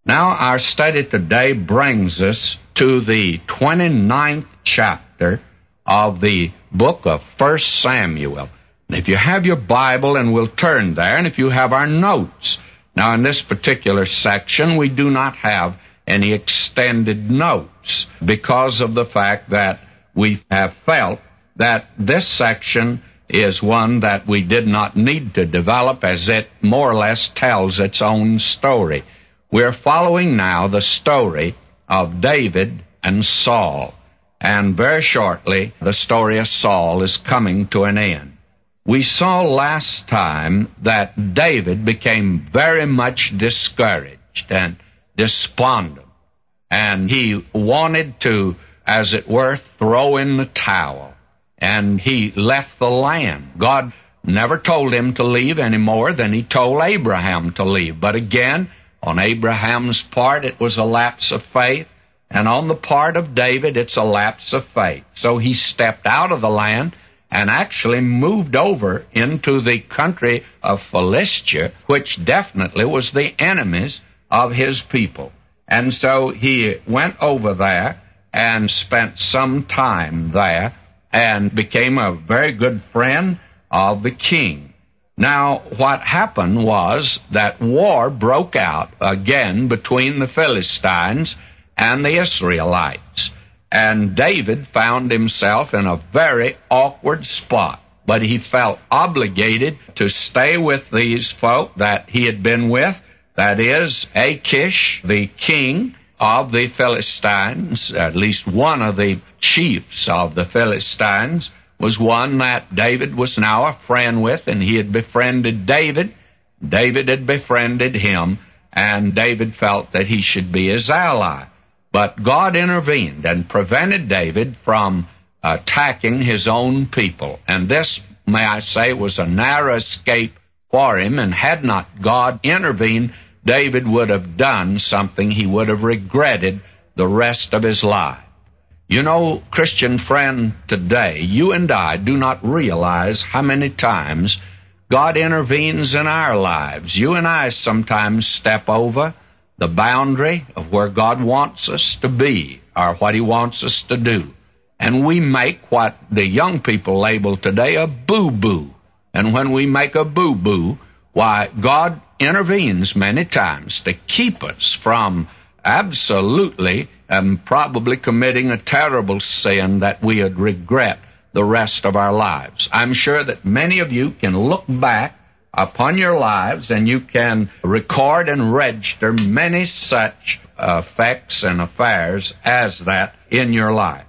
Now, our study today brings us to the 29th chapter of the book of 1 Samuel. And if you have your Bible, and we'll turn there, and if you have our notes. Now, in this particular section, we do not have any extended notes because of the fact that we have felt that this section is one that we did not need to develop, as it more or less tells its own story. We're following now the story of David and Saul, and very shortly the story of Saul is coming to an end. We saw last time that David became very much discouraged and despondent, and he wanted to, as it were, throw in the towel, and he left the land. God never told him to leave any more than he told Abraham to leave, but again, on Abraham's part, it was a lapse of faith, and on the part of David, it's a lapse of faith. So he stepped out of the land and actually moved over into the country of Philistia, which definitely was the enemies of his people. And so he went over there and spent some time there and became a very good friend of the king. Now, what happened was that war broke out again between the Philistines and the Israelites. And David found himself in a very awkward spot. But he felt obligated to stay with these folk that he had been with, that is, Achish, the king of the Philistines, at least one of the chiefs of the Philistines, was one that David was now a friend with, and he had befriended David. David had befriended him, and David felt that he should be his ally. But God intervened and prevented David from attacking his own people. And this, may I say, was a narrow escape for him, and had not God intervened, David would have done something he would have regretted the rest of his life. You know, Christian friend, today, you and I do not realize how many times God intervenes in our lives. You and I sometimes step over the boundary of where God wants us to be, or what He wants us to do. And we make what the young people label today a boo-boo. And when we make a boo-boo, why, God intervenes many times to keep us from absolutely and probably committing a terrible sin that we would regret the rest of our lives. I'm sure that many of you can look back upon your lives and you can record and register many such effects and affairs as that in your life.